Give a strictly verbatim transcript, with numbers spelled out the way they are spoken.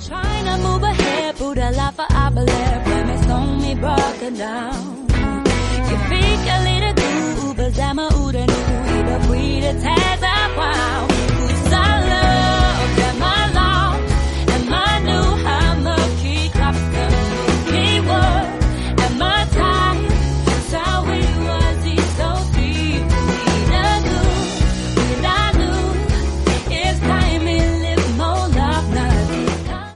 Trying to move ahead, put a life for I believe, when it's only broken down.